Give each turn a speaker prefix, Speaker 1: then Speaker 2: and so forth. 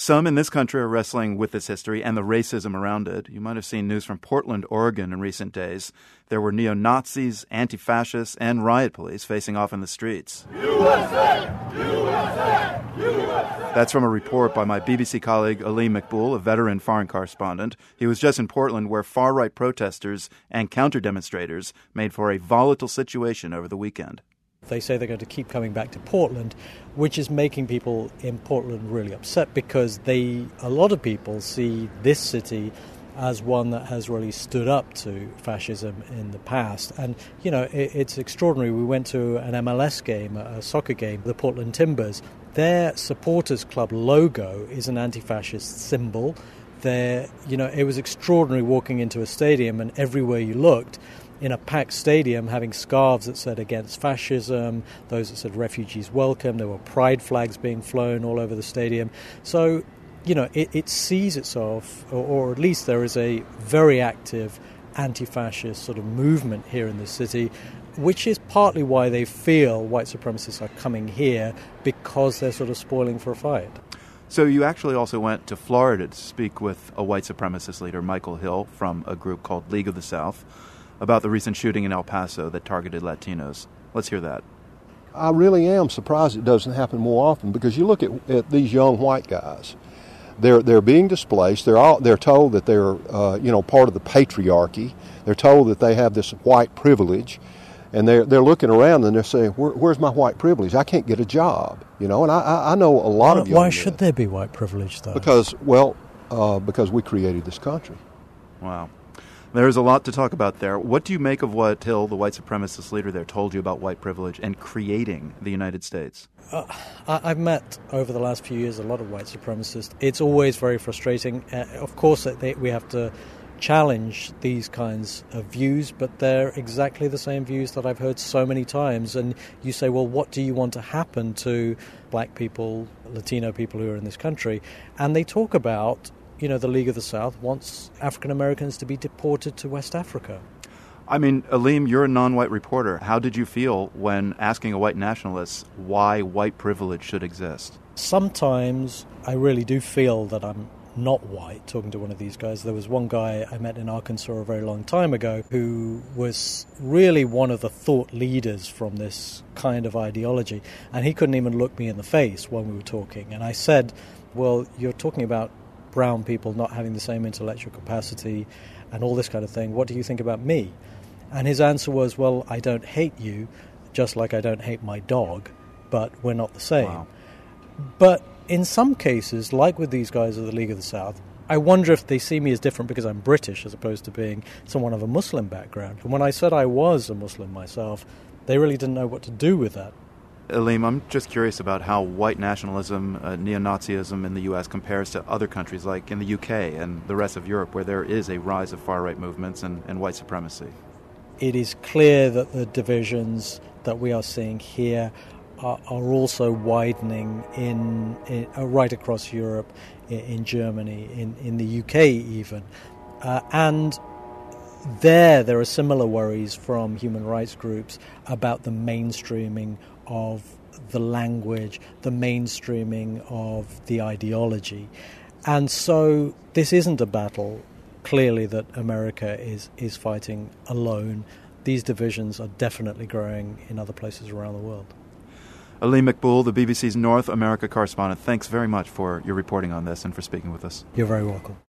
Speaker 1: Some in this country are wrestling with this history and the racism around it. You might have seen news from Portland, Oregon in recent days. There were neo-Nazis, anti-fascists, and riot police facing off in the streets.
Speaker 2: USA! USA! USA!
Speaker 1: That's from a report by my BBC colleague Aleem Maqbool, a veteran foreign correspondent. He was just in Portland where far-right protesters and counter-demonstrators made for a volatile situation over the weekend.
Speaker 3: They say they're going to keep coming back to Portland, which is making people in Portland really upset because a lot of people see this city as one that has really stood up to fascism in the past. And, you know, it's extraordinary. We went to an MLS game, a soccer game, the Portland Timbers. Their supporters club logo is an anti-fascist symbol. It was extraordinary walking into a stadium and everywhere you looked, in a packed stadium, having scarves that said against fascism, those that said refugees welcome. There were pride flags being flown all over the stadium. So, you know, it sees itself, or at least there is a very active anti-fascist sort of movement here in this city, which is partly why they feel white supremacists are coming here, because they're sort of spoiling for a fight.
Speaker 1: So you actually also went to Florida to speak with a white supremacist leader, Michael Hill, from a group called League of the South, about the recent shooting in El Paso that targeted Latinos. Let's hear that.
Speaker 4: I really am surprised it doesn't happen more often, because you look at these young white guys. They're being displaced. They're told that they're part of the patriarchy. They're told that they have this white privilege, and they're looking around and they're saying, "Where's my white privilege? I can't get a job." And I know a lot of young men.
Speaker 3: Why should there be white privilege, though?
Speaker 4: Because we created this country.
Speaker 1: Wow. There's a lot to talk about there. What do you make of what Hill, the white supremacist leader there, told you about white privilege and creating the United States?
Speaker 3: I've met over the last few years a lot of white supremacists. It's always very frustrating. Of course, we have to challenge these kinds of views, but they're exactly the same views that I've heard so many times. And you say, well, what do you want to happen to black people, Latino people who are in this country? And they talk about, the League of the South wants African Americans to be deported to West Africa.
Speaker 1: I mean, Aleem, you're a non-white reporter. How did you feel when asking a white nationalist why white privilege should exist?
Speaker 3: Sometimes I really do feel that I'm not white, talking to one of these guys. There was one guy I met in Arkansas a very long time ago who was really one of the thought leaders from this kind of ideology, and he couldn't even look me in the face when we were talking. And I said, well, you're talking about brown people not having the same intellectual capacity and all this kind of thing. What do you think about me? And his answer was, well, I don't hate you, just like I don't hate my dog, but we're not the same.
Speaker 1: Wow.
Speaker 3: But in some cases, like with these guys of the League of the South, I wonder if they see me as different because I'm British as opposed to being someone of a Muslim background. And when I said I was a Muslim myself, they really didn't know what to do with that.
Speaker 1: Aleem, I'm just curious about how white nationalism, neo-Nazism in the U.S. compares to other countries like in the U.K. and the rest of Europe where there is a rise of far-right movements and white supremacy.
Speaker 3: It is clear that the divisions that we are seeing here are also widening in right across Europe, in Germany, in the UK even. And there are similar worries from human rights groups about the mainstreaming of the language, the mainstreaming of the ideology. And so this isn't a battle, clearly, that America is fighting alone. These divisions are definitely growing in other places around the world.
Speaker 1: Aleem Maqbool, the BBC's North America correspondent, thanks very much for your reporting on this and for speaking with us.
Speaker 3: You're very welcome.